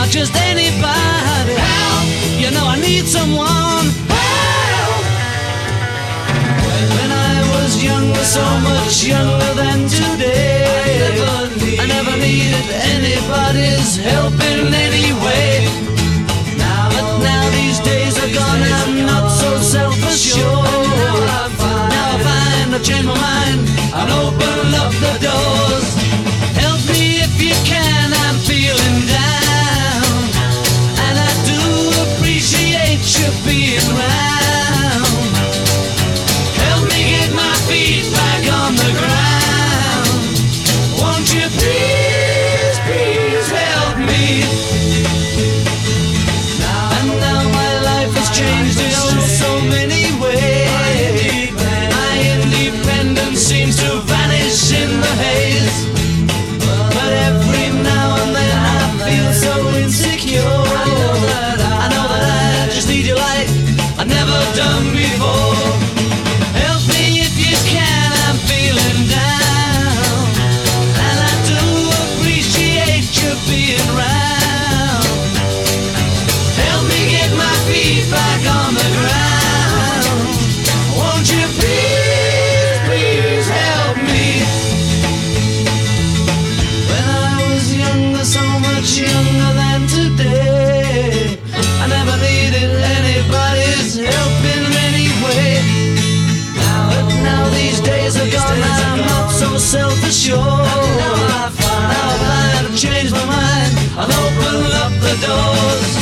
just anybody. Help! You know I need someone. Help! When I was younger, so much younger than today, I never needed anybody's help in any way. But now these days are gone, I'm not so self-assured. Now I find I've changed my mind and open up the doors. Help me if you can, I'm feeling down, and I do appreciate you being around. Help me get my feet back on the ground. Won't you please, please help me? And now my life has changed in so many ways. My independence seems to vanish in the haze. But every now and then I feel so insecure. I know that I just need your light I've never done before. Help me if you can, I'm feeling down, and I do appreciate you being around. Help me get my feet back on the ground. Won't you please, please help me? When I was younger, so much younger than today, I never needed anybody's help in any way. But now these days are gone, I'm not so self-assured. Now I find I've changed my mind, I'll open up the doors.